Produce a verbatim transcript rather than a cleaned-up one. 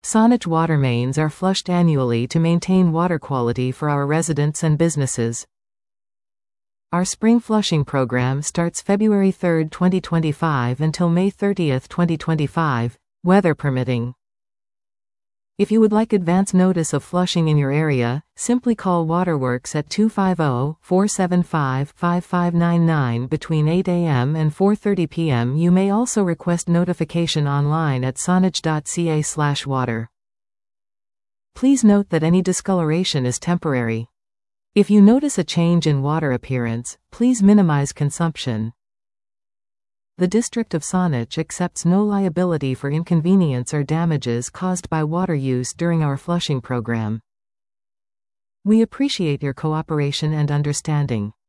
Saanich water mains are flushed annually to maintain water quality for our residents and businesses. Our spring flushing program starts February third, twenty twenty-five until May thirtieth, twenty twenty-five, weather permitting. If you would like advance notice of flushing in your area, simply call Waterworks at two five zero, four seven five, five five nine nine between eight a m and four thirty p m You may also request notification online at saanich dot c a slash water. Please note that any discoloration is temporary. If you notice a change in water appearance, please minimize consumption. The District of Saanich accepts no liability for inconvenience or damages caused by water use during our flushing program. We appreciate your cooperation and understanding.